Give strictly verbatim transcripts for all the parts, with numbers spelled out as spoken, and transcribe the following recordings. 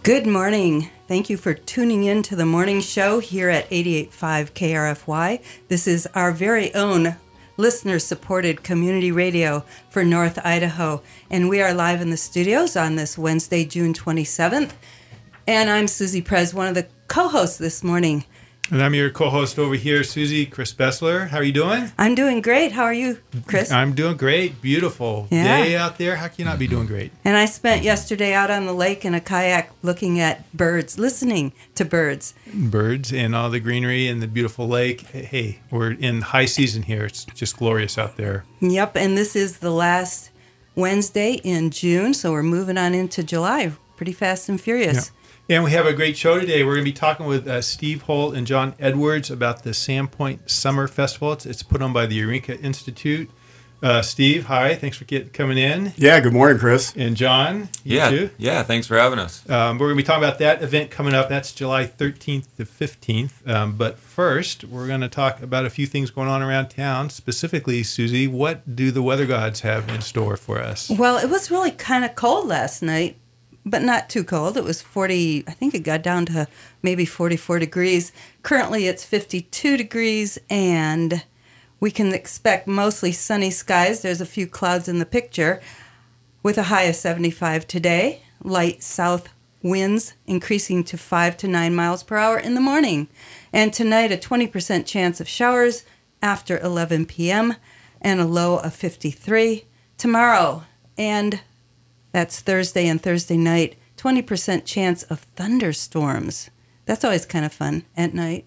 Good morning. Thank you for tuning in to the morning show here at eighty-eight point five K R F Y. This is our very own listener-supported community radio for North Idaho. And we are live in the studios on this Wednesday, June twenty-seventh. And I'm Susie Prez, one of the co-hosts this morning. And I'm your co-host over here, Susie, Chris Bessler. How are you doing? I'm doing great. How are you, Chris? I'm doing great. Beautiful Yeah. day out there. How can you not be doing great? And I spent yesterday out on the lake in a kayak looking at birds, listening to birds. Birds and all the greenery and the beautiful lake. Hey, we're in high season here. It's just glorious out there. Yep, and this is the last Wednesday in June, so we're moving on into July pretty fast and furious. Yeah. And we have a great show today. We're going to be talking with uh, Steve Holt and John Edwards about the Sandpoint Summer Festival. It's, it's put on by the Eureka Institute. Uh, Steve, hi. Thanks for get, coming in. Yeah, good morning, Chris. And John, you Yeah, too. yeah. Thanks for having us. Um, we're going to be talking about that event coming up. That's July thirteenth to fifteenth. Um, but first, we're going to talk about a few things going on around town. Specifically, Susie, what do the weather gods have in store for us? Well, it was really kind of cold last night, but not too cold. It was forty, I think it got down to maybe forty-four degrees. Currently, it's fifty-two degrees, and we can expect mostly sunny skies. There's a few clouds in the picture, with a high of seventy-five today. Light south winds increasing to five to nine miles per hour in the morning. And tonight, a twenty percent chance of showers after eleven p.m. and a low of fifty-three. Tomorrow, and that's Thursday and Thursday night, twenty percent chance of thunderstorms. That's always kind of fun at night.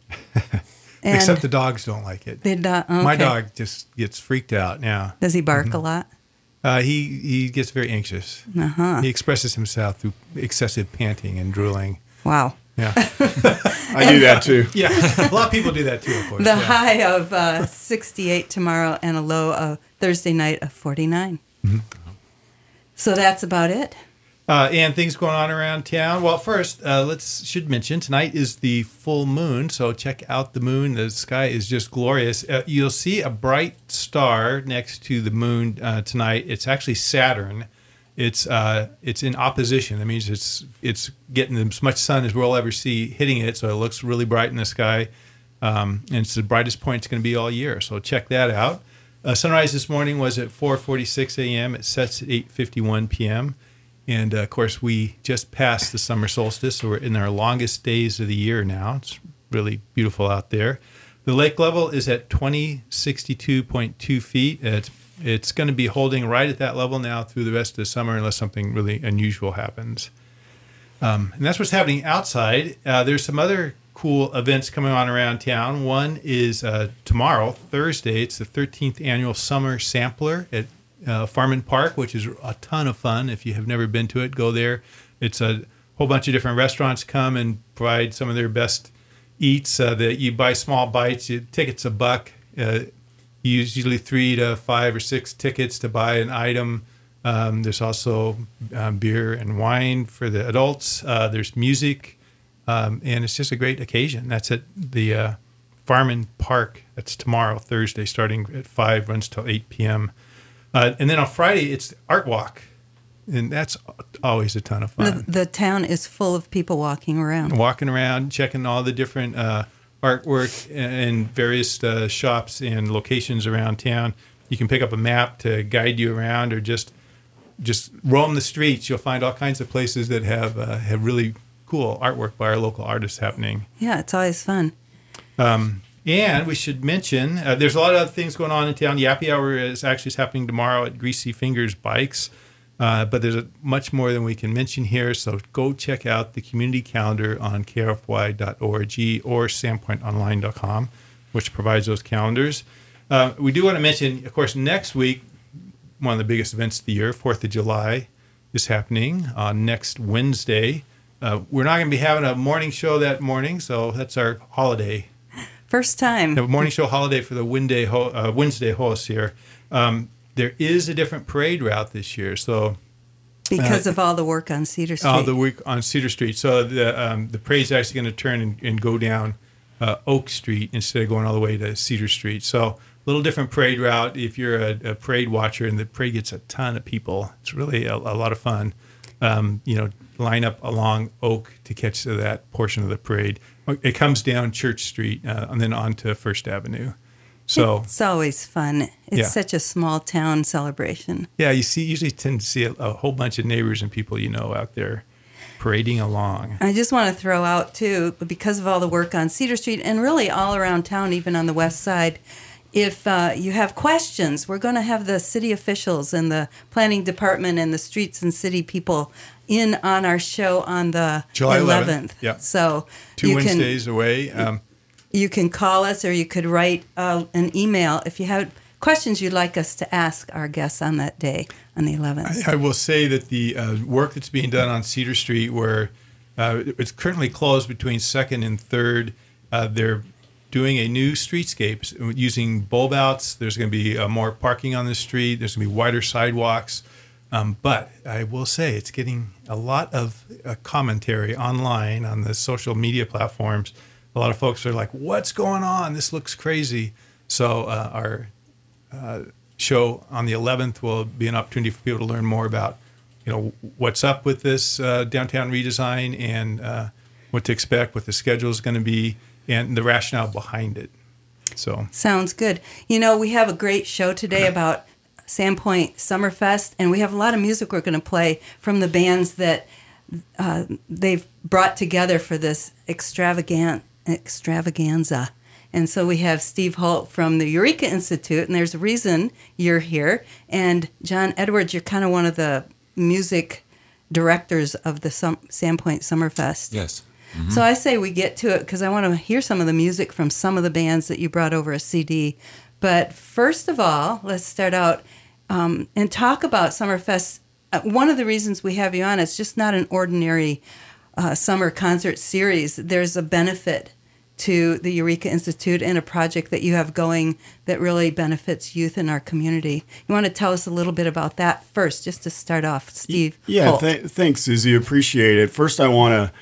And Except the dogs don't like it. the do- okay. My dog just gets freaked out now. Does he bark Mhm. a lot? Uh, he, he gets very anxious. Uh-huh. He expresses himself through excessive panting and drooling. Wow. Yeah. I do that too. Yeah. A lot of people do that too, of course. The yeah. high of uh, sixty-eight tomorrow and a low of Thursday night of forty-nine. Mm-hmm. So that's about it. Uh, and things going on around town. Well, first, uh, let's should mention tonight is the full moon, so check out the moon. The sky is just glorious. Uh, you'll see a bright star next to the moon uh, tonight. It's actually Saturn. It's uh, it's in opposition. That means it's it's getting as much sun as we'll ever see hitting it, so it looks really bright in the sky. Um, and it's the brightest point it's going to be all year. So check that out. Uh, sunrise this morning was at four forty-six a.m. It sets at eight fifty-one p.m. And, uh, of course, we just passed the summer solstice, so we're in our longest days of the year now. It's really beautiful out there. The lake level is at twenty sixty-two point two feet. It's, it's going to be holding right at that level now through the rest of the summer unless something really unusual happens. Um, and that's what's happening outside. Uh, there's some other cool events coming on around town. One is uh, tomorrow, Thursday. It's the thirteenth annual Summer Sampler at Uh, Farman Park, which is a ton of fun. If you have never been to it, go there. It's a whole bunch of different restaurants come and provide some of their best eats. Uh, that you buy small bites. You, tickets a buck. Uh, you use usually three to five or six tickets to buy an item. Um, there's also um, beer and wine for the adults. Uh, there's music, um, and it's just a great occasion. That's at the uh, Farman Park. That's tomorrow, Thursday, starting at five, runs till eight p.m. Uh, and then on Friday, it's Art Walk, and that's always a ton of fun. The, the town is full of people walking around. Walking around, checking all the different uh, artwork in various uh, shops and locations around town. You can pick up a map to guide you around, or just just roam the streets. You'll find all kinds of places that have uh, have really cool artwork by our local artists happening. Yeah, it's always fun. Um, And we should mention, uh, there's a lot of other things going on in town. Yappy Hour is actually happening tomorrow at Greasy Fingers Bikes. Uh, but there's a, much more than we can mention here. So go check out the community calendar on K R F Y dot org or sandpoint online dot com, which provides those calendars. Uh, we do want to mention, of course, next week, one of the biggest events of the year, fourth of July, is happening on next Wednesday. Uh, we're not going to be having a morning show that morning, so that's our holiday. First time. The morning show holiday for the Wednesday, ho- uh, Wednesday hosts here. Um, there is a different parade route this year, so Because uh, of all the work on Cedar Street. all the week on Cedar Street. So the um, the parade's actually going to turn and, and go down uh, Oak Street instead of going all the way to Cedar Street. So a little different parade route. If you're a, a parade watcher, and the parade gets a ton of people, it's really a, a lot of fun. Um, you know, line up along Oak to catch to that portion of the parade. It comes down Church Street uh, and then on to First Avenue. So it's always fun. It's Yeah. such a small town celebration. yeah, you see, usually tend to see a, a whole bunch of neighbors and people you know out there parading along. I just want to throw out, too, because of all the work on Cedar Street and really all around town, even on the west side, if uh, you have questions, we're going to have the city officials and the planning department and the streets and city people in on our show on the July eleventh. eleventh. Yeah. So Two you Wednesdays can, away. Um, you can call us or you could write uh, an email if you have questions you'd like us to ask our guests on that day, on the eleventh. I, I will say that the uh, work that's being done on Cedar Street, where uh, it's currently closed between second and third, uh, they're doing a new streetscape using bulb outs. There's going to be uh, more parking on the street. There's going to be wider sidewalks. Um, but I will say it's getting a lot of uh, commentary online on the social media platforms. A lot of folks are like, what's going on? This looks crazy. So uh, our uh, show on the eleventh will be an opportunity for people to learn more about, you know, what's up with this uh, downtown redesign and uh, what to expect, what the schedule is going to be, and the rationale behind it. So Sounds good. You know, we have a great show today about Sandpoint Summerfest, and we have a lot of music we're going to play from the bands that uh, they've brought together for this extravagant extravaganza. And so we have Steve Holt from the Eureka Institute, and there's a reason you're here. And John Edwards, you're kind of one of the music directors of the Sum- Sandpoint Summerfest. Yes. So I say we get to it because I want to hear some of the music from some of the bands that you brought over a C D. But first of all, let's start out um, and talk about Summerfest. Uh, one of the reasons we have you on is just not an ordinary uh, summer concert series. There's a benefit to the Eureka Institute and a project that you have going that really benefits youth in our community. You want to tell us a little bit about that first, just to start off, Steve? Yeah, Holt. th- thanks, Susie. Appreciate it. First, I want to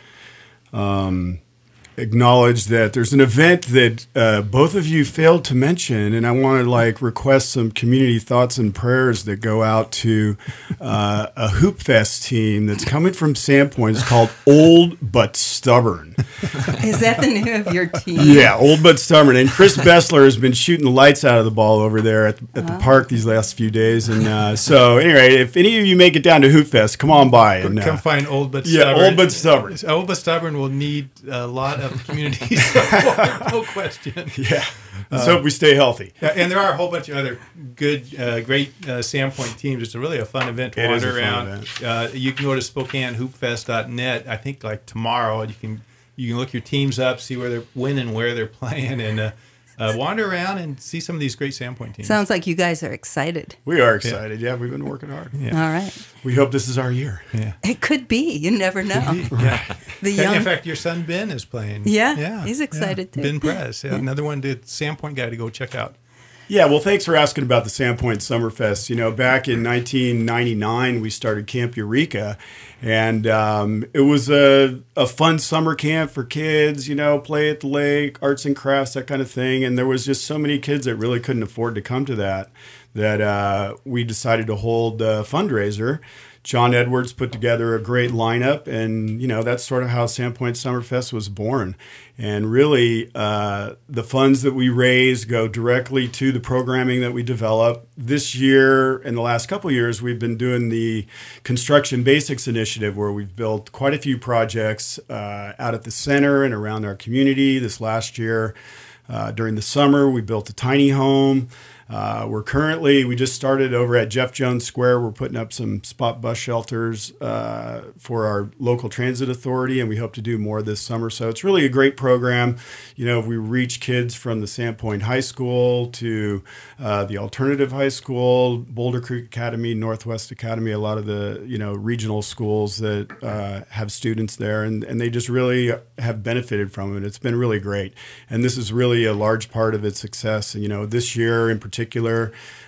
um, acknowledge that there's an event that uh, both of you failed to mention, and I want to like request some community thoughts and prayers that go out to uh, a Hoop Fest team that's coming from Sandpoint. It's called Old But Stubborn. Is that the name of your team? Yeah, Old But Stubborn. And Chris Bessler has been shooting the lights out of the ball over there at, at the park these last few days. And uh, so, anyway, if any of you make it down to Hoop Fest, come on by. And, uh, come find Old But yeah, Stubborn. Old But Stubborn. Old But Stubborn will need a lot of community support, no question. Yeah. Let's hope we stay healthy. Yeah, and there are a whole bunch of other good, uh, great uh, Sandpoint teams. It's a really a fun event to It is wander a fun around. event. Uh, you can go to Spokane Hoop Fest dot net. I think like tomorrow, and you can you can look your teams up, see where they're winning, where they're playing, and uh, uh, wander around and see some of these great Sandpoint teams. Sounds like you guys are excited. We are excited. Yeah, we've been working hard. Yeah. All right. We hope this is our year. Yeah. It could be. You never know. Yeah. The In- young. In fact, your son Ben is playing. Yeah, he's excited, too. Ben Prez, yeah, another one, the Sandpoint guy to go check out. Yeah, well, thanks for asking about the Sandpoint Summerfest. You know, back in nineteen ninety-nine, we started Camp Eureka, and um, it was a, a fun summer camp for kids, you know, play at the lake, arts and crafts, that kind of thing. And there was just so many kids that really couldn't afford to come to that, that uh, we decided to hold a fundraiser. John Edwards put together a great lineup, and, you know, that's sort of how Sandpoint Summerfest was born. And really, uh, the funds that we raise go directly to the programming that we develop. This year, and the last couple of years, we've been doing the Construction Basics Initiative, where we've built quite a few projects uh, out at the center and around our community. This last year, uh, during the summer, we built a tiny home. Uh, we're currently, we just started over at Jeff Jones Square. We're putting up some spot bus shelters uh, for our local transit authority, and we hope to do more this summer. So it's really a great program. You know, we reach kids from the Sandpoint High School to uh, the Alternative High School, Boulder Creek Academy, Northwest Academy, a lot of the, you know, regional schools that uh, have students there, and, and they just really have benefited from it. It's been really great. And this is really a large part of its success. And, you know, this year in particular, particular.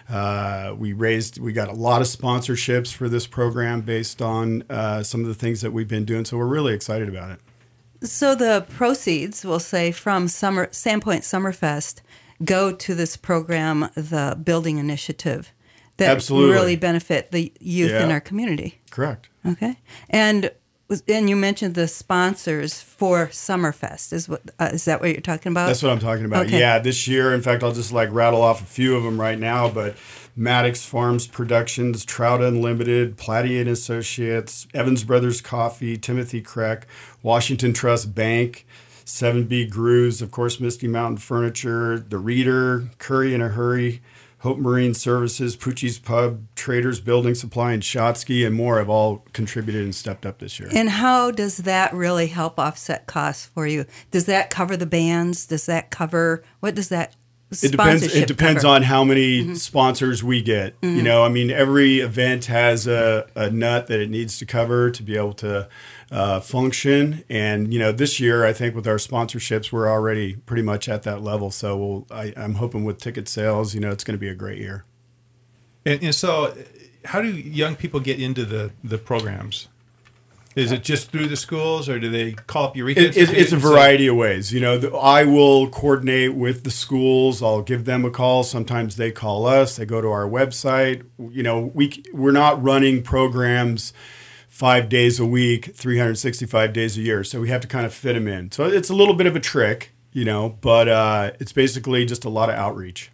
Uh, we raised, we got a lot of sponsorships for this program based on uh, some of the things that we've been doing. So we're really excited about it. So the proceeds, we'll say, from Summer Sandpoint Summerfest go to this program, the Building Initiative, that Absolutely. really benefit the youth Yeah. in our community. Correct. Okay. And was- and you mentioned the sponsors for Summerfest. Is what uh, is that what you're talking about? That's what I'm talking about. Okay. Yeah, this year, in fact, I'll just like rattle off a few of them right now, but Maddox Farms Productions, Trout Unlimited, Platty and Associates, Evans Brothers Coffee, Timothy Creck, Washington Trust Bank, seven B Grooves, of course, Misty Mountain Furniture, The Reader, Curry in a Hurry, Hope Marine Services, Poochie's Pub, Traders Building Supply, and Shotsky, and more have all contributed and stepped up this year. And how does that really help offset costs for you? Does that cover the bands? Does that cover, what does that It depends. It sponsorship depends cover? on how many sponsors we get. You know, I mean, every event has a, a nut that it needs to cover to be able to uh, function. And you know, this year, I think with our sponsorships, we're already pretty much at that level. So we'll, I, I'm hoping with ticket sales, you know, it's going to be a great year. And, and so, how do young people get into the, the programs? Is it just through the schools, or do they call up Eureka? It, it, it's a and say- variety of ways. You know, the, I will coordinate with the schools. I'll give them a call. Sometimes they call us. They go to our website. You know, we we're not running programs five days a week, three hundred sixty-five days a year. So we have to kind of fit them in. So it's a little bit of a trick, you know, but uh, it's basically just a lot of outreach.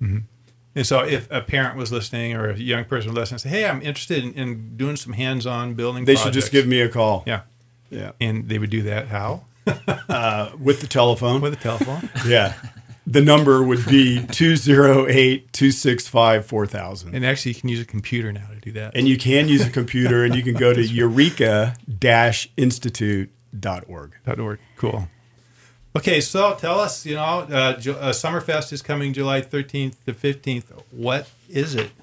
And so, if a parent was listening or a young person was listening, say, "Hey, I'm interested in, in doing some hands-on building," They projects. should just give me a call. yeah, Yeah. and they would do that how? Uh, with the telephone. With a telephone. Yeah. The number would be two oh eight, two six five, four thousand. And actually, you can use a computer now to do that. And you can use a computer, and you can go to eureka dash institute dot org. Dot org. Cool. Okay, so tell us, you know, uh, Ju- uh, Summerfest is coming July thirteenth to fifteenth. What is it?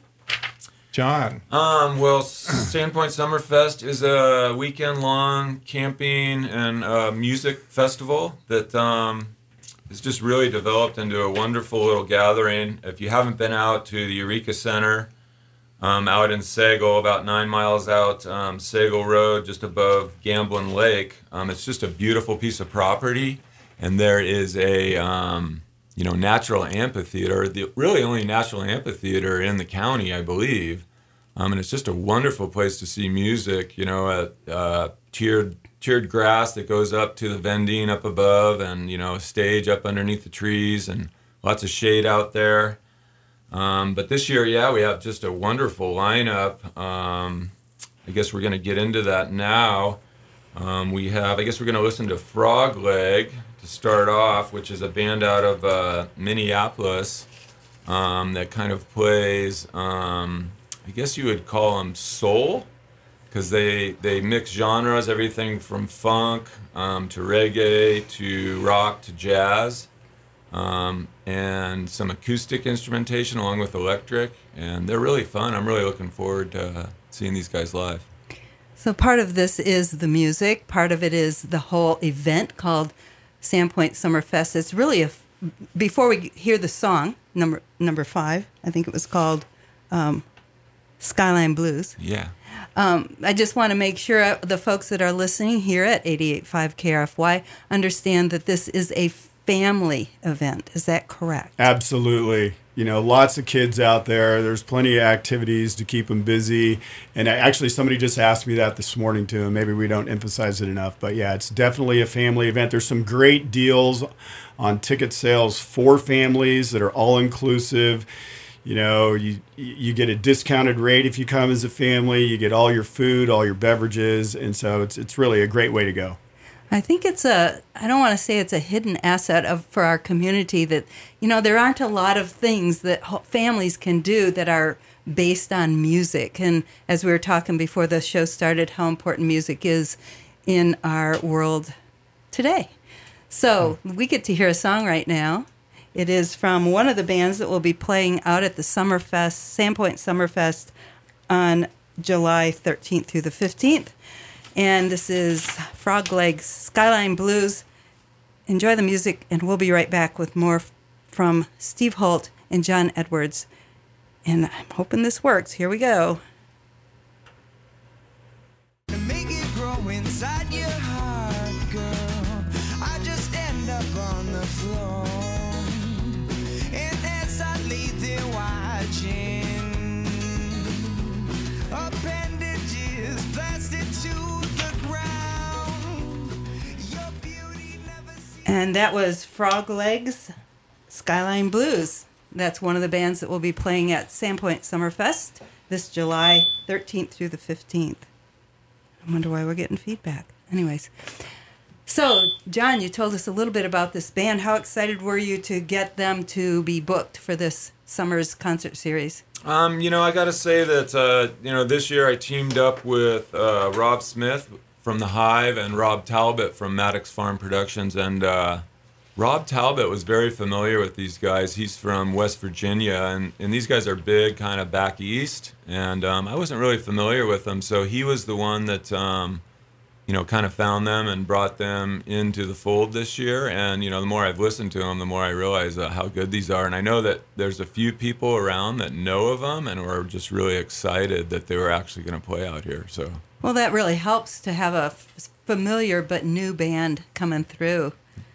John. Um, well, Sandpoint Summerfest is a weekend-long camping and uh, music festival that um, has just really developed into a wonderful little gathering. If you haven't been out to the Eureka Center, um, out in Sagal, about nine miles out um, Sagal Road, just above Gamblin Lake, um, it's just a beautiful piece of property. And there is a, um, you know, natural amphitheater, the really only natural amphitheater in the county, I believe. Um, and it's just a wonderful place to see music, you know, a uh, tiered tiered grass that goes up to the vending up above, and, you know, a stage up underneath the trees, and lots of shade out there. Um, but this year, yeah, we have just a wonderful lineup. Um, I guess we're going to get into that now. Um, we have, I guess we're going to listen to Frog Leg to start off, which is a band out of uh, Minneapolis um, that kind of plays, um, I guess you would call them soul, because they, they mix genres, everything from funk um, to reggae to rock to jazz, um, and some acoustic instrumentation along with electric, and they're really fun. I'm really looking forward to uh, seeing these guys live. So part of this is the music. Part of it is the whole event called Sandpoint Summerfest. It's really a. Before we hear the song number number five, I think it was called um, Skyline Blues. Yeah. Um, I just want to make sure the folks that are listening here at eighty-eight point five K R F Y understand that this is a family event. Is that correct? Absolutely. You know, lots of kids out there. There's plenty of activities to keep them busy. And I, actually, somebody just asked me that this morning, too. And maybe we don't emphasize it enough. But, yeah, it's definitely a family event. There's some great deals on ticket sales for families that are all-inclusive. You know, you you get a discounted rate if you come as a family. You get all your food, all your beverages. And so it's it's really a great way to go. I think it's a, I don't want to say it's a hidden asset of for our community that, you know, there aren't a lot of things that ho- families can do that are based on music. And as we were talking before the show started, how important music is in our world today. So we get to hear a song right now. It is from one of the bands that will be playing out at the Summerfest, Sandpoint Summerfest on July thirteenth through the fifteenth. And this is Frog Legs Skyline Blues. Enjoy the music, and we'll be right back with more f- from Steve Holt and John Edwards. And I'm hoping this works. Here we go. To make it grow inside your heart, girl, I just end up on the floor. And as I lay there watching, appendages blasted to the ground. And that was Frog Legs, Skyline Blues. That's one of the bands that will be playing at Sandpoint Summerfest this July thirteenth through the fifteenth. I wonder why we're getting feedback. Anyways. So, John, you told us a little bit about this band. How excited were you to get them to be booked for this summer's concert series? Um, you know, I got to say that, uh, you know, this year I teamed up with uh, Rob Smith from The Hive and Rob Talbot from Maddox Farm Productions. And uh, Rob Talbot was very familiar with these guys. He's from West Virginia, and, and these guys are big kind of back east. And um, I wasn't really familiar with them, so he was the one that... Um, you know, kind of found them and brought them into the fold this year. And, you know, the more I've listened to them, the more I realize uh, how good these are. And I know that there's a few people around that know of them and were just really excited that they were actually going to play out here. So, well, that really helps to have a f- familiar but new band coming through.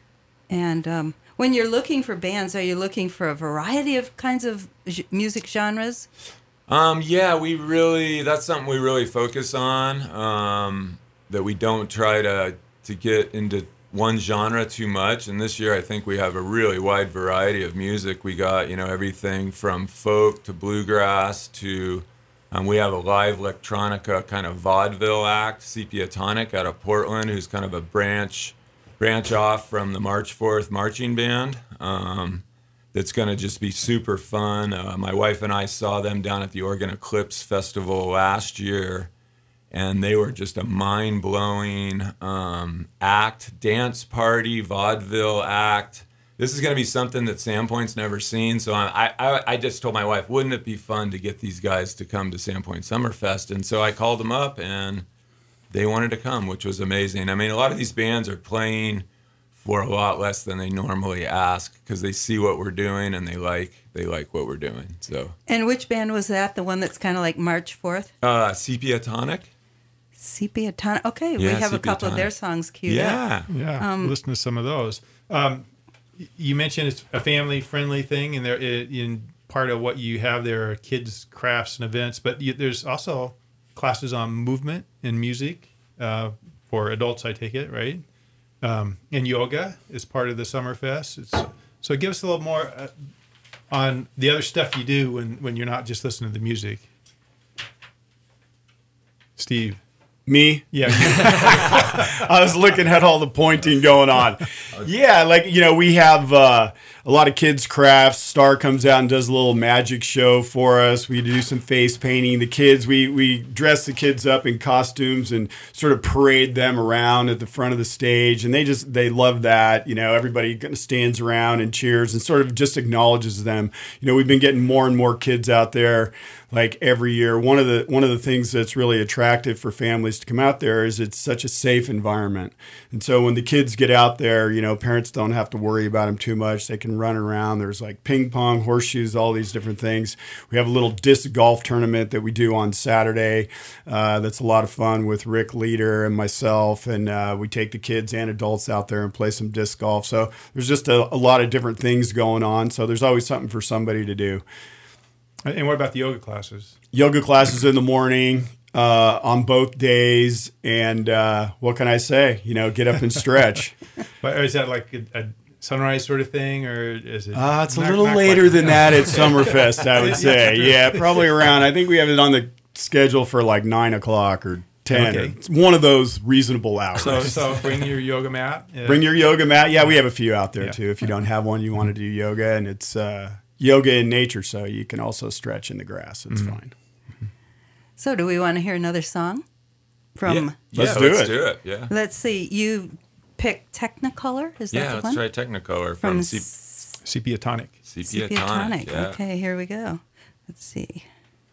And um, when you're looking for bands, are you looking for a variety of kinds of j- music genres? Um, yeah, we really, that's something we really focus on. Um, that we don't try to to get into one genre too much. And this year I think we have a really wide variety of music. We got, you know, everything from folk to bluegrass to, um, we have a live electronica kind of vaudeville act, Sepiatonic out of Portland, who's kind of a branch branch off from the March fourth marching band. Um, that's going to just be super fun. Uh, my wife and I saw them down at the Oregon Eclipse Festival last year, and they were just a mind-blowing um, act, dance party, vaudeville act. This is going to be something that Sandpoint's never seen. So I, I, I just told my wife, wouldn't it be fun to get these guys to come to Sandpoint Summerfest? And so I called them up, and they wanted to come, which was amazing. I mean, a lot of these bands are playing for a lot less than they normally ask because they see what we're doing and they like they like what we're doing. So. And which band was that? The one that's kind of like March fourth? Uh, Sepiatonic. Sepiatonic. Okay, Yeah, we have a couple of Sepiatonic. their songs queued Yeah. up. Yeah, Um, listen to some of those. Um, y- you mentioned it's a family-friendly thing, and there i- in part of what you have there are kids' crafts and events, but you, there's also classes on movement and music uh, for adults, I take it, right? Um, and yoga is part of the Summerfest. It's, so give us a little more uh, on the other stuff you do when, when you're not just listening to the music. Steve. Me? Yeah. you- I was looking at all the pointing going on. Yeah, like, you know, we have uh, a lot of kids' crafts. Star comes out and does a little magic show for us. We do some face painting. The kids, we, we dress the kids up in costumes and sort of parade them around at the front of the stage. And they just, they love that. You know, everybody kind of stands around and cheers and sort of just acknowledges them. You know, we've been getting more and more kids out there like every year. One of the one of the things that's really attractive for families to come out there is it's such a safe environment. And so when the kids get out there, you know, parents don't have to worry about them too much. They can run around. There's like ping pong, horseshoes, all these different things. We have a little disc golf tournament that we do on Saturday. Uh, that's a lot of fun with Rick Leader and myself. And uh, we take the kids and adults out there and play some disc golf. So there's just a, a lot of different things going on. So there's always something for somebody to do. and what about the yoga classes? Yoga classes in the morning uh, on both days. And uh, what can I say? You know, get up and stretch. But is that like a, a sunrise sort of thing, or is it? Uh, it's a not- little not later quite- than that at Summerfest, I would say. Yeah, probably around. I think we have it on the schedule for like nine o'clock or ten. Okay. It's one of those reasonable hours. So, so bring your yoga mat. Uh, Bring your yoga mat. Yeah, we have a few out there Yeah. too. If you don't have one, you want to do yoga, and it's uh, yoga in nature, so you can also stretch in the grass. It's fine. So do we want to hear another song from... Yeah, Let's yeah, do let's it. do it. Yeah. Let's see, you picked Technicolor? Is that Yeah, the let's one? try Technicolor From from, S- Sepiatonic. Sepiatonic. Sepiatonic. Yeah. Okay, here we go. Let's see.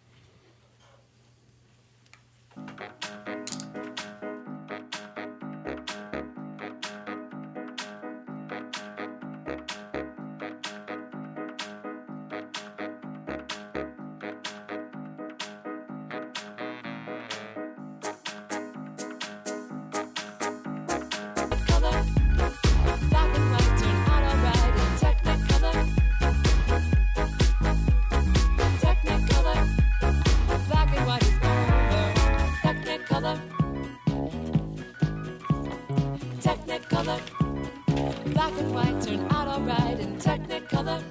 Color, black and white turn out alright in Technicolor. Technicolor, black and white is over. Technicolor, Technicolor, Black and white turn out alright in Technicolor.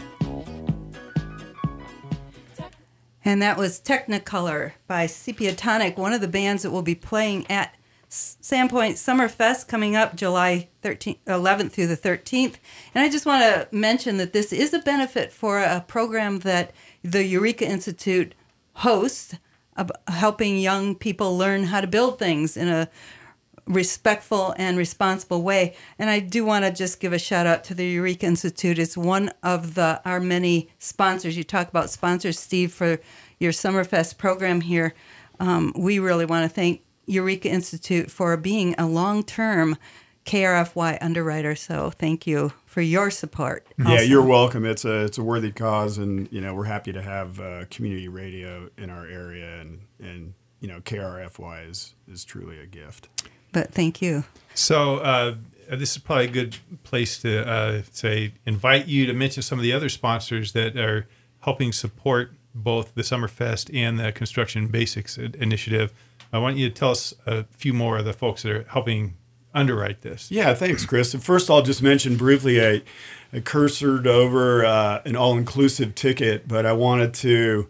And that was Technicolor by Sepia Tonic, one of the bands that will be playing at Sandpoint Summerfest coming up July thirteenth, eleventh through the thirteenth. And I just want to mention that this is a benefit for a program that the Eureka Institute hosts, uh, helping young people learn how to build things in a respectful and responsible way. And I do want to just give a shout out to the Eureka Institute. It's one of the our many sponsors. You talk about sponsors, Steve, for your Summerfest program here. Um, we really want to thank Eureka Institute for being a long-term K R F Y underwriter. So thank you for your support. Yeah, also. you're welcome. It's a it's a worthy cause, and you know we're happy to have uh, community radio in our area, and and you know K R F Y is is truly a gift. But thank you. So uh, this is probably a good place to uh, say invite you to mention some of the other sponsors that are helping support both the Summerfest and the Construction Basics Initiative. I want you to tell us a few more of the folks that are helping underwrite this. Yeah, thanks, Chris. And first, I'll just mention briefly I, I cursored over uh, an all-inclusive ticket, but I wanted to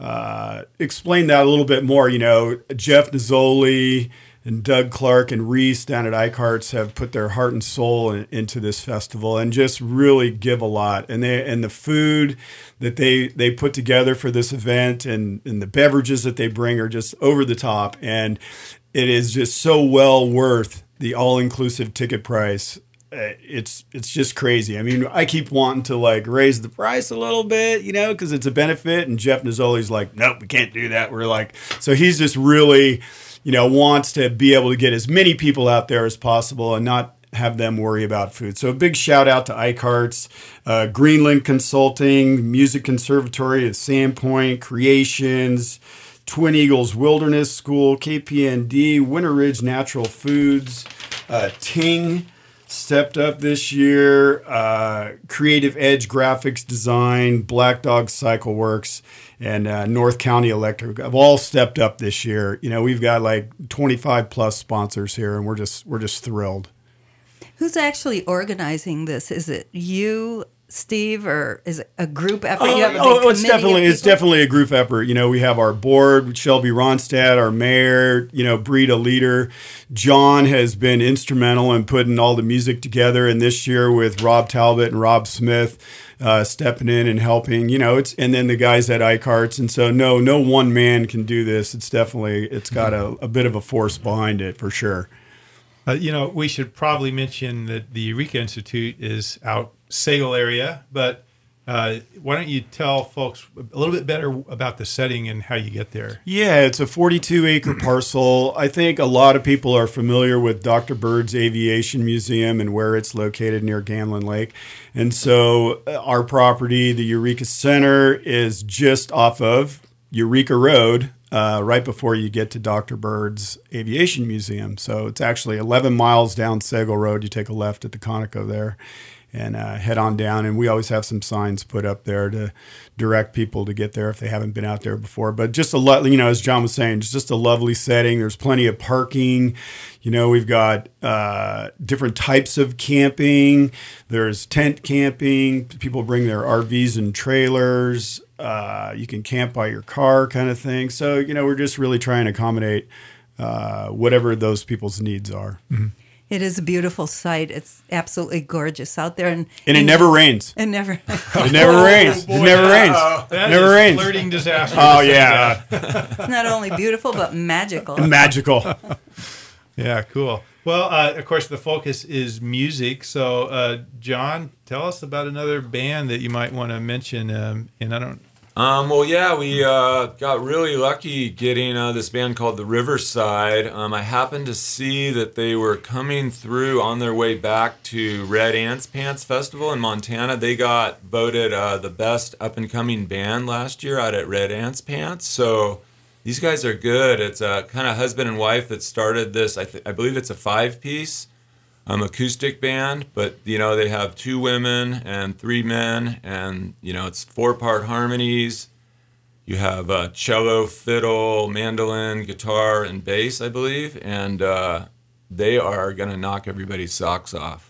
uh, explain that a little bit more. You know, Jeff Nizzoli and Doug Clark and Reese down at iCarts have put their heart and soul in, into this festival and just really give a lot. And they and the food that they they put together for this event and, and the beverages that they bring are just over the top. And it is just so well worth the all-inclusive ticket price. Uh, It's it's just crazy. I mean, I keep wanting to like raise the price a little bit, you know, because it's a benefit. And Jeff Nizzoli's like, nope, we can't do that. We're like, so he's just really, you know, wants to be able to get as many people out there as possible and not have them worry about food. So a big shout out to iCarts, uh, Greenland Consulting, Music Conservatory at Sandpoint, Creations, Twin Eagles Wilderness School, K P N D, Winter Ridge Natural Foods, uh, Ting stepped up this year, uh, Creative Edge Graphics Design, Black Dog Cycle Works, and uh, North County Electric have all stepped up this year. You know, we've got like twenty-five plus sponsors here, and we're just we're just thrilled. Who's actually organizing this? Is it you, Steve, or is it a group effort? Oh, You have a big oh, it's committee of definitely it's people? definitely a group effort. You know, we have our board, Shelby Ronstadt, our mayor, you know, Breed, a leader. John has been instrumental in putting all the music together, and this year with Rob Talbot and Rob Smith uh, stepping in and helping. You know, it's and then the guys at iCarts, and so no, no one man can do this. It's definitely it's got a, a bit of a force behind it for sure. Uh, you know, we should probably mention that the Eureka Institute is out Sagal area, but uh, why don't you tell folks a little bit better about the setting and how you get there? Yeah, it's a forty-two acre parcel. I think a lot of people are familiar with Doctor Bird's Aviation Museum and where it's located near Gamlin Lake. And so uh, our property, the Eureka Center, is just off of Eureka Road, uh, right before you get to Doctor Bird's Aviation Museum. So it's actually eleven miles down Sagal Road. You take a left at the Conoco there and uh, head on down. And we always have some signs put up there to direct people to get there if they haven't been out there before. But just a lot, you know, as John was saying, it's just a lovely setting. There's plenty of parking. You know, we've got uh, different types of camping. There's tent camping. People bring their R Vs and trailers. Uh, you can camp by your car kind of thing. So, you know, we're just really trying to accommodate uh, whatever those people's needs are. Mm-hmm. It is a beautiful sight. It's absolutely gorgeous out there, and And it never rains. It never. It never rains. It never rains. That Never is rains. flirting disaster. Oh, yeah. It's not only beautiful but magical. Magical. Yeah, cool. Well, uh, of course, the focus is music. So, uh, John, tell us about another band that you might want to mention. Um, and I don't. Um, well, yeah, we uh, got really lucky getting uh, this band called the Riverside. Um, I happened to see that they were coming through on their way back to Red Ants Pants Festival in Montana. They got voted uh, the best up-and-coming band last year out at Red Ants Pants. So these guys are good. It's a kind of husband and wife that started this. I, th- I believe it's a five-piece um, acoustic band, but, you know, they have two women and three men, and, you know, it's four-part harmonies. You have uh, cello, fiddle, mandolin, guitar, and bass, I believe, and uh, they are going to knock everybody's socks off.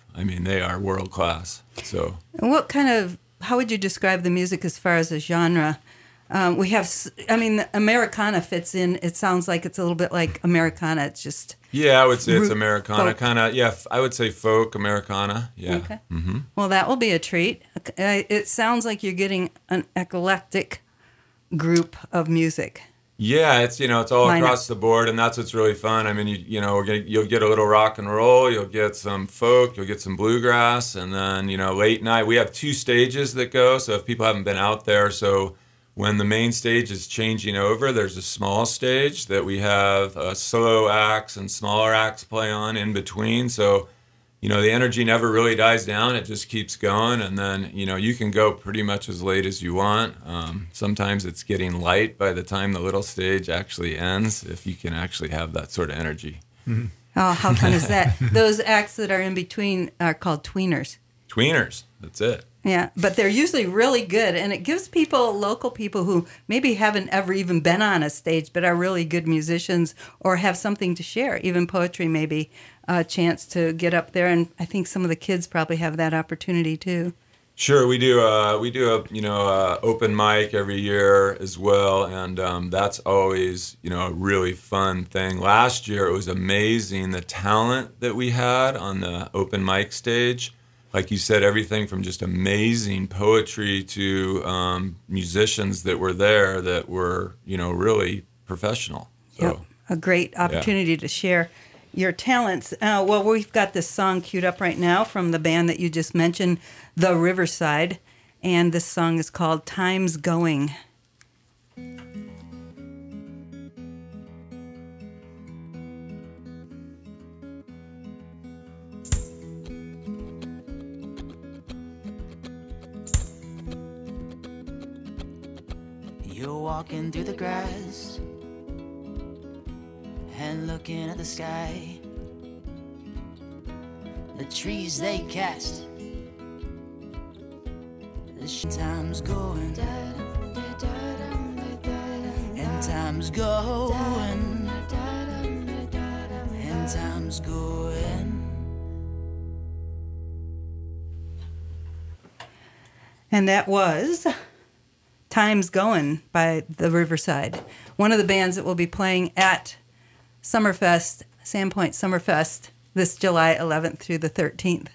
I mean, they are world class. So, And what kind of, how would you describe the music as far as a genre? Um, we have, s- I mean, Americana fits in. It sounds like it's a little bit like Americana. It's just, yeah, I would say it's Root Americana, folk. kind of. Yeah, f- I would say folk Americana. Yeah. okay. Well, that will be a treat. Uh, It sounds like you're getting an eclectic group of music. Yeah, it's you know it's all Line across up. the board, and that's what's really fun. I mean, you you know we're gonna, you'll get a little rock and roll, you'll get some folk, you'll get some bluegrass, and then you know late night. We have two stages that go. So if people haven't been out there, so when the main stage is changing over, there's a small stage that we have uh, solo acts and smaller acts play on in between. So you know the energy never really dies down; it just keeps going, and then you know you can go pretty much as late as you want. Um, sometimes it's getting light by the time the little stage actually ends, if you can actually have that sort of energy. Oh, how fun is that? Those acts that are in between are called tweeners. Tweeners, that's it. Yeah, but they're usually really good, and it gives people, local people who maybe haven't ever even been on a stage, but are really good musicians or have something to share, even poetry maybe, a chance to get up there. And I think some of the kids probably have that opportunity too. Sure, we do. Uh, we do a you know uh, open mic every year as well, and um, that's always you know a really fun thing. Last year it was amazing the talent that we had on the open mic stage. Like you said, everything from just amazing poetry to um, musicians that were there that were you know really professional. So. Yep, a great opportunity to share your talents. Uh, well, we've got this song queued up right now from the band that you just mentioned, The Riverside, and this song is called Time's Going. You're walking through the grass and looking at the sky. The trees they cast. The sh- time's going and time's going and time's going. And that was Time's Going by The Riverside, one of the bands that will be playing at Summerfest, Sandpoint Summerfest, this July eleventh through the thirteenth.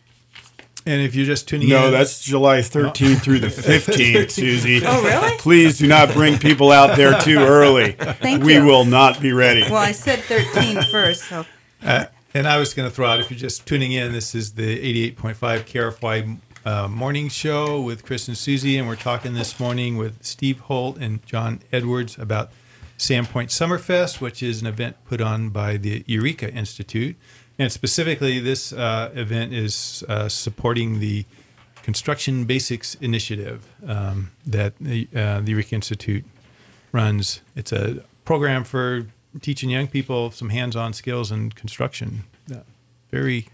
And if you're just tuning No, in, that's July thirteenth through the fifteenth, Susie. Oh, really? Please do not bring people out there too early. Thank we you. will not be ready. Well, I said thirteen first, so Uh, and I was going to throw out, if you're just tuning in, this is the eighty-eight point five K R F Y uh, morning show with Chris and Susie, and we're talking this morning with Steve Holt and John Edwards about Sandpoint Summerfest, which is an event put on by the Eureka Institute. And specifically, this uh, event is uh, supporting the Construction Basics Initiative um, that the, uh, the Eureka Institute runs. It's a program for teaching young people some hands-on skills in construction. Uh, very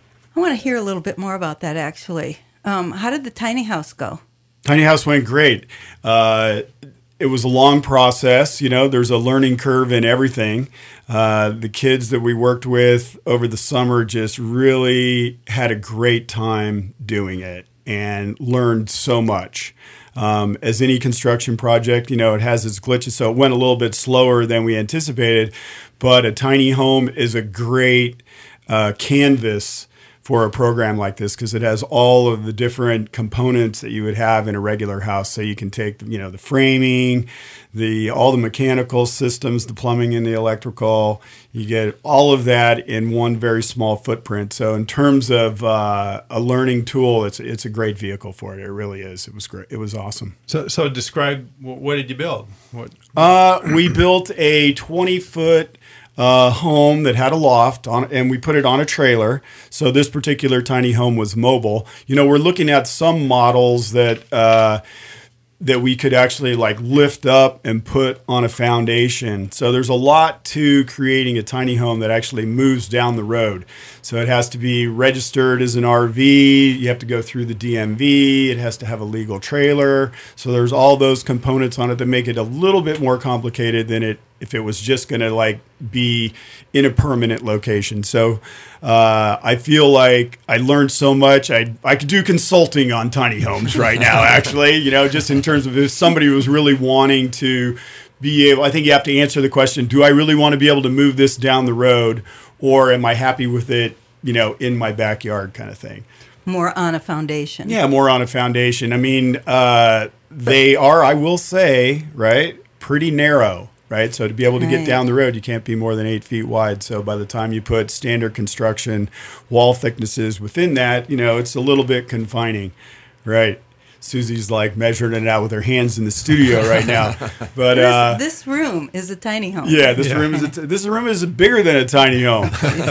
I want to hear a little bit more about that, actually. Um, how did the tiny house go? Tiny House went great. Uh, it was a long process. You know, there's a learning curve in everything. Uh, the kids that we worked with over the summer just really had a great time doing it and learned so much. Um, as any construction project, you know, it has its glitches, so it went a little bit slower than we anticipated. But a tiny home is a great uh, canvas for a program like this because it has all of the different components that you would have in a regular house. So you can take, you know, the framing, the all the mechanical systems, the plumbing and the electrical. You get all of that in one very small footprint. So in terms of uh, a learning tool, it's it's a great vehicle for it. It really is. It was great. It was awesome. so. So describe wh- what did you build? What Uh, we built a twenty foot uh, home that had a loft on, and we put it on a trailer. So this particular tiny home was mobile. You know, we're looking at some models that uh, that we could actually like lift up and put on a foundation. So there's a lot to creating a tiny home that actually moves down the road. So it has to be registered as an R V. You have to go through the D M V. It has to have a legal trailer. So there's all those components on it that make it a little bit more complicated than it if it was just going to like be in a permanent location. So uh, I feel like I learned so much. I I could do consulting on tiny homes right now, actually, you know, just in terms of if somebody was really wanting to be able, I think you have to answer the question, do I really want to be able to move this down the road, or am I happy with it, you know, in my backyard kind of thing? More on a foundation. Yeah, more on a foundation. I mean, uh, they are, I will say, right, pretty narrow, right? So to be able to Right. get down the road, you can't be more than eight feet wide. So by the time you put standard construction wall thicknesses within that, you know, it's a little bit confining, right? Susie's like measuring it out with her hands in the studio right now. But This, uh, this room is a tiny home. yeah, this Yeah. room is a t- this room is bigger than a tiny home,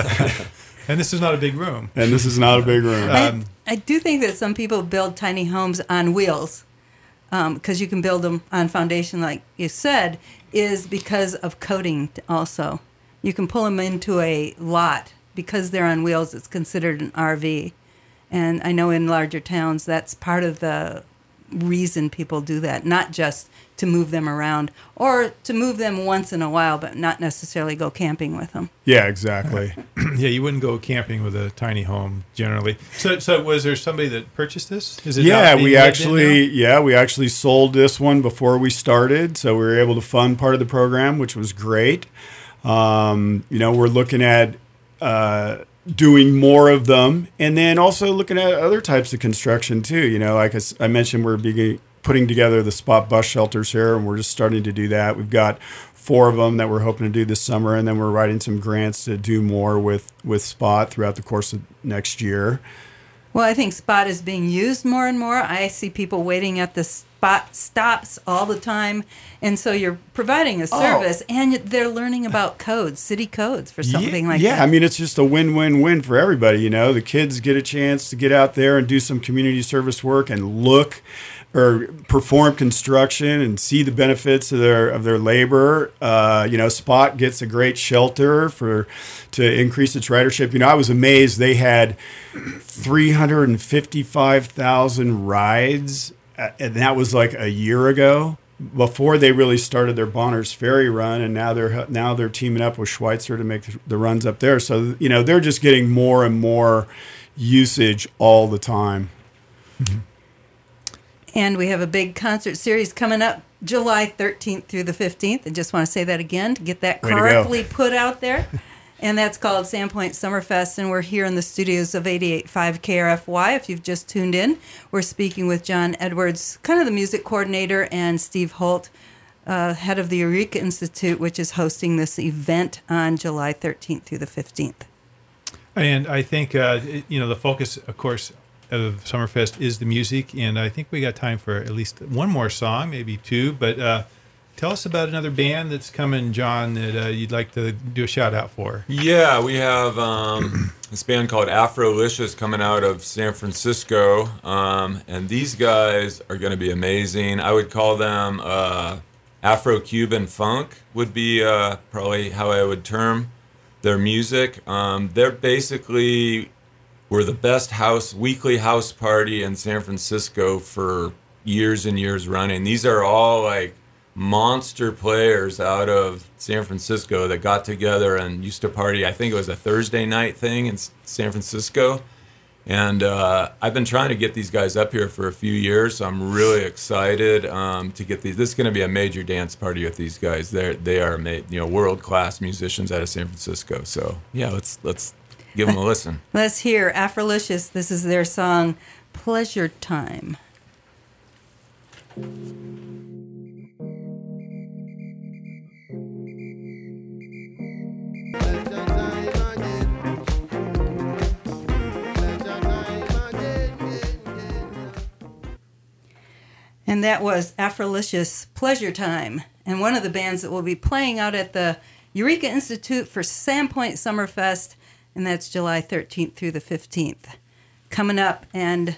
And this is not a big room. and this is not a big room. Um, I, I do think that some people build tiny homes on wheels because you can build them on foundation, like you said, is because of coating also. You can pull them into a lot because they're on wheels. It's considered an R V. And I know in larger towns, that's part of the reason people do that, not just to move them around or to move them once in a while, but not necessarily go camping with them. Yeah, exactly. yeah, you wouldn't go camping with a tiny home generally. So, so was there somebody that purchased this? Is it Yeah, not being we lived in actually now? yeah we actually sold this one before we started, so we were able to fund part of the program, which was great. Um, you know, we're looking at uh, doing more of them, and then also looking at other types of construction too. You know, like I, s- I mentioned, we're beginning, putting together the spot bus shelters here, and we're just starting to do that. We've got four of them that we're hoping to do this summer, and then we're writing some grants to do more with with Spot throughout the course of next year. Well, I think Spot is being used more and more. I see people waiting at the Spot stops all the time. And so you're providing a service and they're learning about codes, city codes for something yeah, like yeah, that. I mean, it's just a win-win-win for everybody. You know, the kids get a chance to get out there and do some community service work and look or perform construction and see the benefits of their of their labor. Uh, you know, Spot gets a great shelter for to increase its ridership. You know, I was amazed they had three hundred fifty-five thousand rides, uh, and that was like a year ago, before they really started their Bonners Ferry run, and now they're now they're teaming up with Schweitzer to make the, the runs up there. So you know they're just getting more and more usage all the time. And we have a big concert series coming up July thirteenth through the fifteenth. I just want to say that again to get that Way to go. correctly put out there. And that's called Sandpoint Summerfest, and we're here in the studios of eighty-eight point five K R F Y. If you've just tuned in, we're speaking with John Edwards, kind of the music coordinator, and Steve Holt, uh, head of the Eureka Institute, which is hosting this event on July thirteenth through the fifteenth. And I think, uh, it- you know, the focus, of course, of Summerfest is the music. And I think we got time for at least one more song, maybe two. But uh, tell us about another band that's coming, John, that uh, you'd like to do a shout out for. Yeah, we have um, this band called Afrolicious coming out of San Francisco, um, and these guys are going to be amazing. I would call them uh, Afro-Cuban funk would be uh, probably how I would term their music. Um, they're basically were the best house weekly house party in San Francisco for years and years running. These are all like monster players out of San Francisco that got together and used to party. I think it was a Thursday night thing in S- San Francisco. And uh, I've been trying to get these guys up here for a few years, so I'm really excited um, to get these. This is going to be a major dance party with these guys. They're they are ma- you know world class musicians out of San Francisco. So yeah, let's let's give them a listen. Let's hear Afrolicious. This is their song, Pleasure Time. And that was Afrolicious Pleasure Time. And one of the bands that will be playing out at the Eureka Institute for Sandpoint Summerfest, and that's July thirteenth through the fifteenth. Coming up, and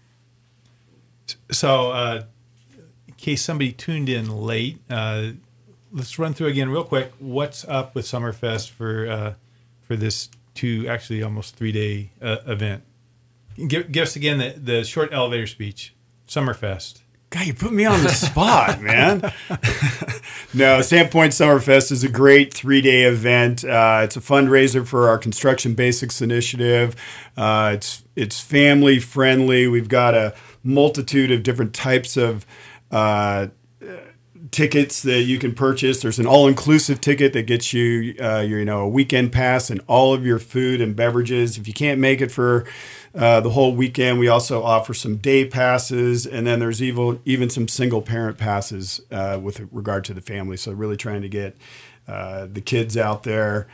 So, uh, in case somebody tuned in late, uh, let's run through again real quick. What's up with Summerfest for uh, for this two, actually almost three day uh, event? Give, give us again the, the short elevator speech. Summerfest. God, you put me on the spot, man. No, Sandpoint Summerfest is a great three-day event. Uh, it's a fundraiser for our Construction Basics initiative. Uh, it's it's family friendly. We've got a multitude of different types of uh, tickets that you can purchase. There's an all-inclusive ticket that gets you, uh, your, you know, a weekend pass and all of your food and beverages. If you can't make it for uh, the whole weekend, we also offer some day passes, and then there's even even some single-parent passes uh, with regard to the family. So really trying to get uh, the kids out there.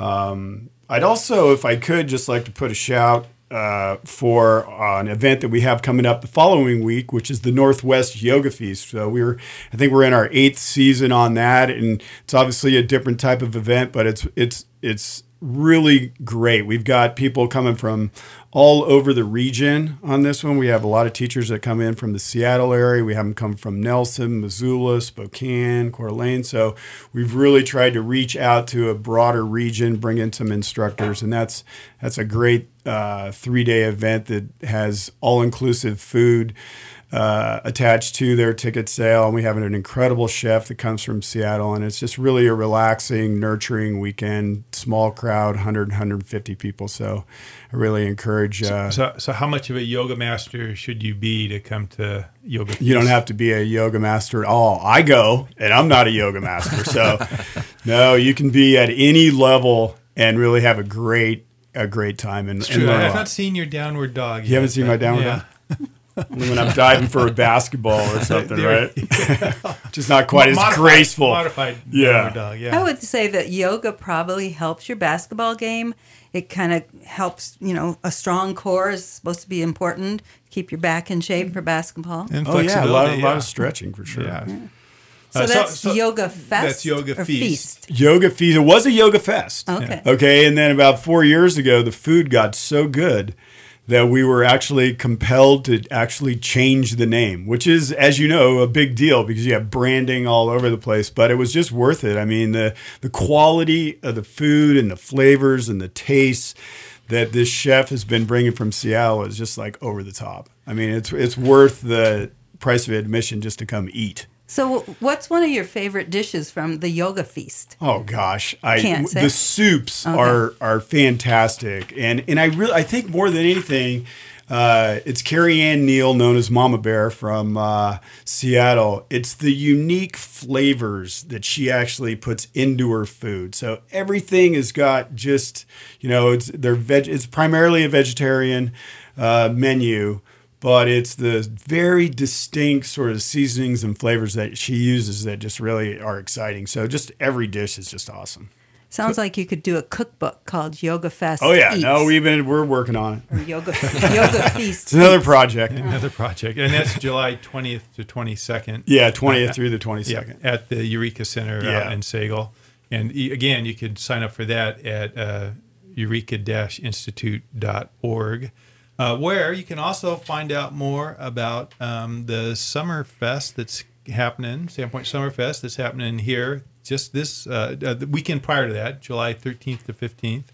Um, I'd also, if I could, just like to put a shout Uh, for uh, an event that we have coming up the following week, which is the Northwest Yoga Feast. So we're, I think we're in our eighth season on that, and it's obviously a different type of event, but it's it's it's really great. We've got people coming from all over the region on this one. We have a lot of teachers that come in from the Seattle area. We have them come from Nelson, Missoula, Spokane, Coeur d'Alene. So we've really tried to reach out to a broader region, bring in some instructors, and that's that's a great uh, three-day event that has all-inclusive food uh, attached to their ticket sale. And we have an incredible chef that comes from Seattle, and it's just really a relaxing, nurturing weekend, small crowd, one hundred, one hundred fifty people. So I really encourage. Uh, So, so how much of a yoga master should you be to come to yoga? you don't have to be a yoga master at all. I go, and I'm not a yoga master. So no, you can be at any level and really have a great, a great time. And, It's and true. learn a I've lot. not seen your downward dog. You haven't seen my downward dog? Only when I'm diving for a basketball or something, There- right? Just not quite as Modified- graceful. Modified Yeah. downward dog. Yeah. I would say that yoga probably helps your basketball game. It kind of helps, you know, a strong core is supposed to be important. Keep your back in shape for basketball. And Oh yeah, a lot, of, flexibility, lot yeah. of stretching for sure. Yeah. So Uh, so- that's so Yoga Fest. that's Yoga or Feast. Yoga Feast. It was a yoga fest. Okay. Okay, and then about four years ago, the food got so good that we were actually compelled to actually change the name, which is, as you know, a big deal because you have branding all over the place. But it was just worth it. I mean, the the quality of the food and the flavors and the tastes that this chef has been bringing from Seattle is just like over the top. I mean, it's it's worth the price of admission just to come eat. So what's one of your favorite dishes from the Yoga Feast? Oh gosh, I Can't say. the soups Okay. are are fantastic, and and I really I think more than anything, uh, it's Carrie Ann Neal, known as Mama Bear from uh, Seattle. It's the unique flavors that she actually puts into her food. So everything has got just you know it's they're veg. It's primarily a vegetarian uh, menu. But it's the very distinct sort of seasonings and flavors that she uses that just really are exciting. So just every dish is just awesome. Sounds like you could do a cookbook called Yoga Fest. Oh yeah, Eats, no, we've been we're working on it. or Yoga Yoga Feast. It's another project. Another project, and that's July twentieth to twenty-second. Yeah, twentieth through the twenty-second. Yeah, at the Eureka Center Yeah. out in Sagal. And e- again, you could sign up for that at uh, eureka dash institute dot org, uh, where you can also find out more about um, the Summer Fest that's happening, Sandpoint Summer Fest that's happening here just this uh, uh, the weekend prior to that, July thirteenth to fifteenth.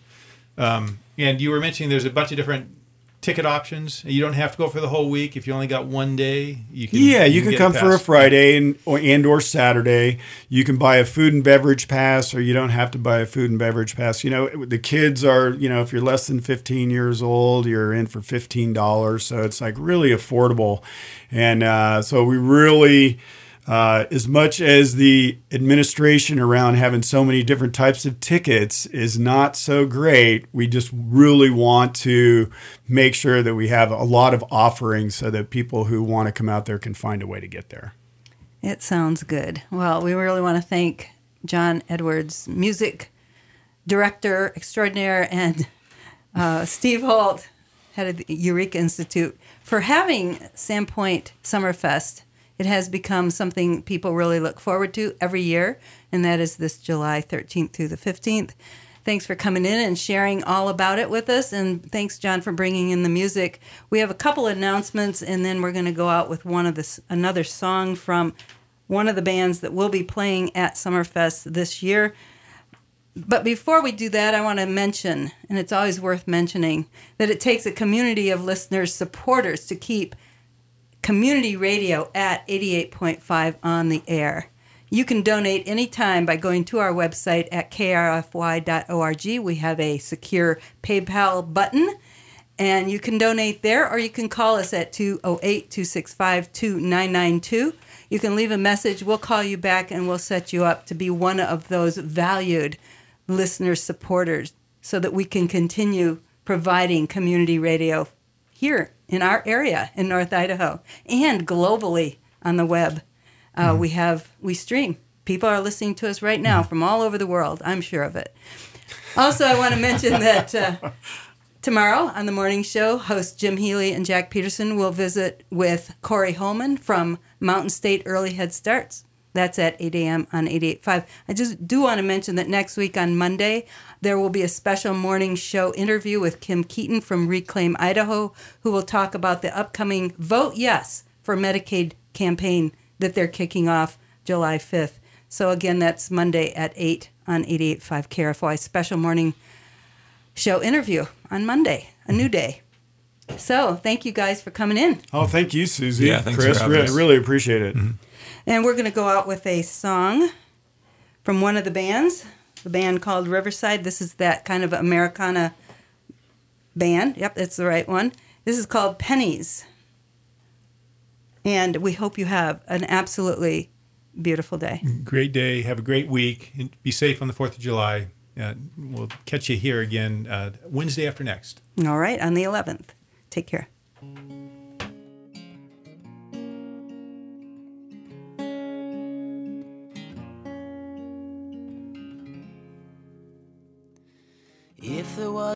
Um, and you were mentioning there's a bunch of different ticket options. You don't have to go for the whole week. If you only got one day, you can. Yeah, you can get come for a pass. Friday and or, and or Saturday. You can buy a food and beverage pass, or you don't have to buy a food and beverage pass. You know, the kids are, you know, if you're less than fifteen years old, you're in for fifteen dollars. So it's like really affordable. And uh, so we really, uh, as much as the administration around having so many different types of tickets is not so great, we just really want to make sure that we have a lot of offerings so that people who want to come out there can find a way to get there. It sounds good. Well, we really want to thank John Edwards, music director extraordinaire, and uh, Steve Holt, head of the Eureka Institute, for having Sandpoint Summerfest. It has become something people really look forward to every year, and that is this July thirteenth through the fifteenth. Thanks for coming in and sharing all about it with us, and thanks, John, for bringing in the music. We have a couple announcements, and then we're going to go out with one of this another song from one of the bands that will be playing at Summerfest this year. But before we do that, I want to mention, and it's always worth mentioning, that it takes a community of listeners, supporters, to keep community radio at eighty-eight point five on the air. You can donate anytime by going to our website at k r f y dot org. We have a secure PayPal button, and you can donate there, or you can call us at two oh eight, two six five, two nine nine two. You can leave a message. We'll call you back, and we'll set you up to be one of those valued listener supporters so that we can continue providing community radio here in our area in North Idaho and globally on the web. Uh, we have, we stream. People are listening to us right now from all over the world. I'm sure of it. Also, I want to mention that uh, tomorrow on the morning show, hosts Jim Healy and Jack Peterson will visit with Corey Holman from Mountain State Early Head Starts. That's at eight a.m. on eighty-eight point five. I just do want to mention that next week on Monday, there will be a special morning show interview with Kim Keaton from Reclaim Idaho, who will talk about the upcoming Vote Yes for Medicaid campaign that they're kicking off July fifth. So again, that's Monday at eight on eighty-eight point five K R F Y. Special morning show interview on Monday, a new day. So thank you guys for coming in. Oh, thank you, Susie. Yeah, thanks Chris, for having really, us. really appreciate it. Mm-hmm. And we're going to go out with a song from one of the bands, the band called Riverside. This is that kind of Americana band. Yep, that's the right one. This is called Pennies. And we hope you have an absolutely beautiful day. Great day. Have a great week. And be safe on the fourth of July. Uh, we'll catch you here again uh, Wednesday after next. All right, on the eleventh. Take care. If there was